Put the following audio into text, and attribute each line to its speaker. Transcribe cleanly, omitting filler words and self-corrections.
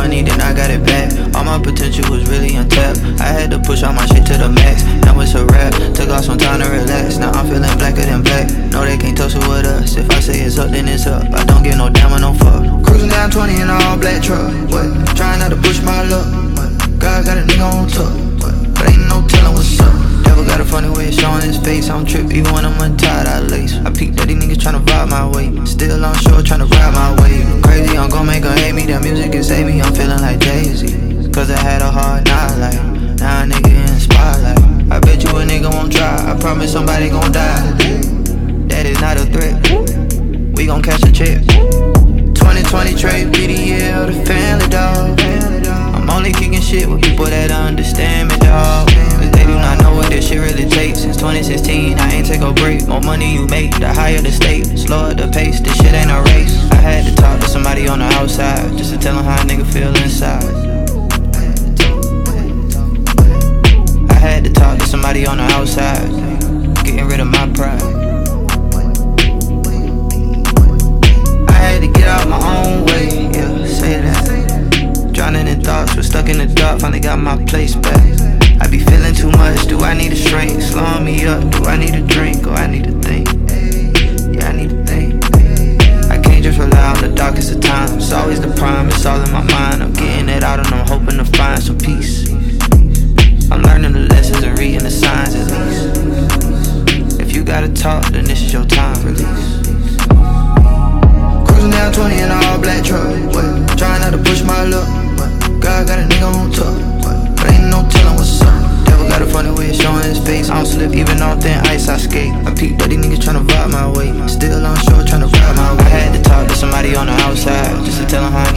Speaker 1: money, then I got it back. All my potential was really untapped. I had to push all my shit to the max. Now it's a rap, took off some time to relax. Now I'm feeling blacker than black. No, they can't tussle with us. If I say it's up, then it's up. I don't get no damn or no fuck. Cruising down 20 in all black truck. What? Trying not to push my luck. What? God got a nigga on top. What? But ain't no telling what's up. Devil got a funny way of showing his face. I don't trip even when I'm untied, I lace. I peep that these niggas tryna vibe my way. Still on shore tryna ride my way. Crazy, I'm gon' make her hate me. That music can save me, I'm feeling like Jay-Z. Cause I had a hard night like, now a nigga in the spotlight. I bet you a nigga won't try, I promise somebody gon' die. That is not a threat, we gon' catch a check. 2020 trade, be the year of the family, dog. I'm only kicking shit with people that understand me, dog. Cause they do not know what this shit really takes. Since 2016, I ain't take a break. More money you make, the higher the stake. Slower the pace, this shit ain't a race. I had to talk to somebody on the outside, just to tell them how a nigga feel inside. I had to talk to somebody on the outside, getting rid of my pride. I had to get out my own way, yeah, say that. Drowning in thoughts, was stuck in the dark, finally got my place back. I be feeling too much, do I need a shrink? Slowing me up, do I need a drink? Or I need to think, yeah, I need to think. I can't just rely on the darkest of times. It's always the prime, it's all in my mind. I'm getting it out and I'm hoping to find some peace. I'm learning the lessons and reading the signs at least. If you gotta talk, then this is your time, release. Cruising down 20 in all black truck. What? Trying not to push my luck. What? God got a nigga on top. What? But ain't no telling what's up. Devil got a funny way of showing his face. I don't slip even on thin ice, I skate. I peep that these niggas tryna vibe my way. Still on shore tryna ride my way. I had to talk to somebody on the outside, just to tell them how